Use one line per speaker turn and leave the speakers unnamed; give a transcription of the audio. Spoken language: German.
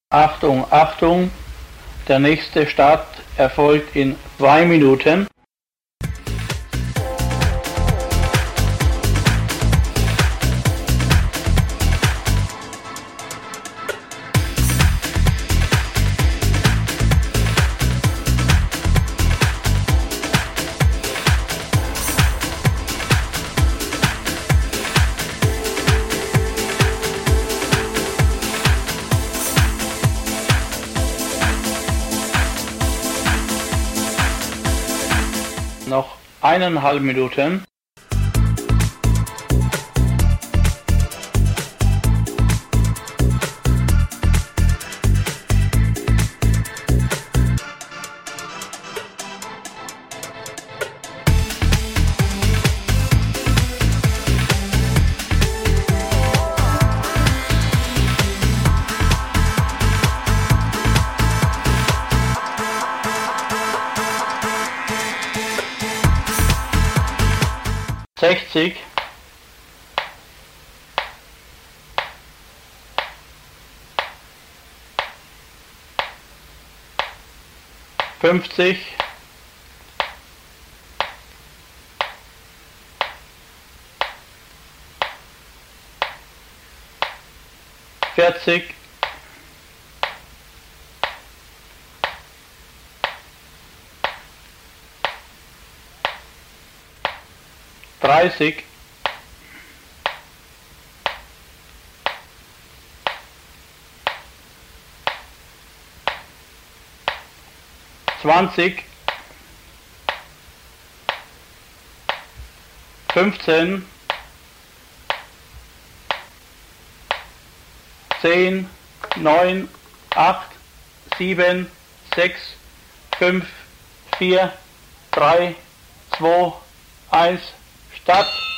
Achtung, Achtung, der nächste Start erfolgt in 2 Minuten. Noch 1,5 Minuten. Sechzig, 50, 40, 30, 20, 15, 10, 9, 8, 7, 6, 5, 4, 3, 2, 1, Start.